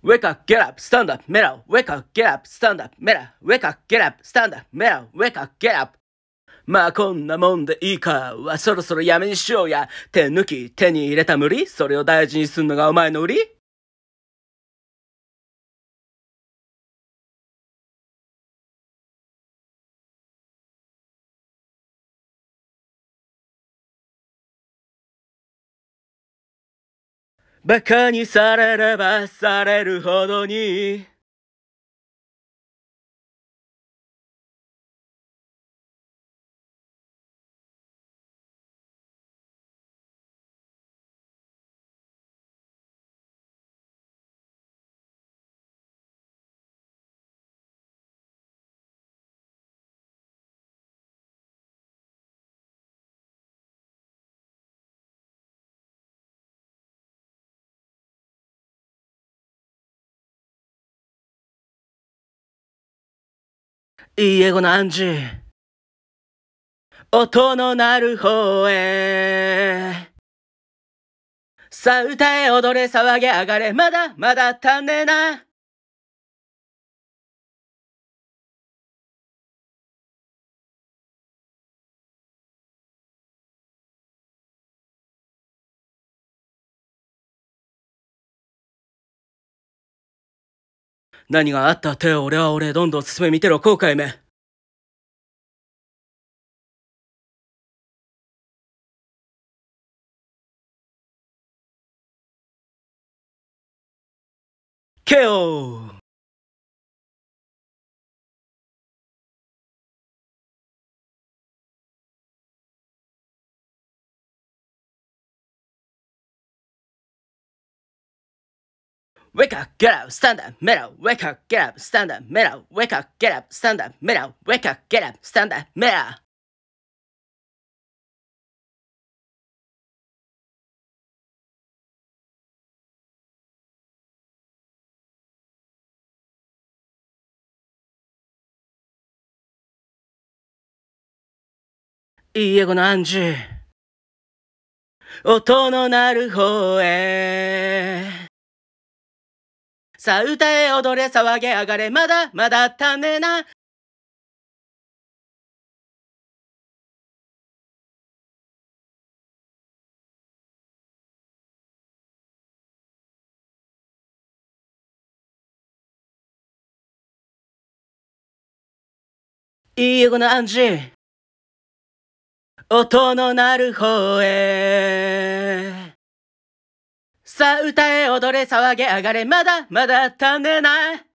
Wake up, get up, stand up, metal. Wake up, get up, stand up, metal. Wake up, get up, stand up, metal. Wake up, get up. まあこんなもんでいいかはそろそろやめにしようや。手抜き、手に入れた無理、それを大事にすんのがお前の売り。バカにされればされるほどにいい英語の暗示、音の鳴る方へ。さあ歌え踊れ騒げ上がれ、まだまだ足んねえな。何があったって俺は俺、どんどん進め見てろ後悔め。けよWake up, get up, stand up, metal. Wake up, get up, stand up, metal. Wake up, get up, stand up, metal. Wake up, get up, stand up, metal. いい英語の暗示、音の鳴る方へ。さあ歌え踊れ騒げ上がれ、まだまだ足んねえな。いい英語の暗示、音の鳴る方へ。さあ歌え踊れ騒げ上がれ、まだまだ足んねえな。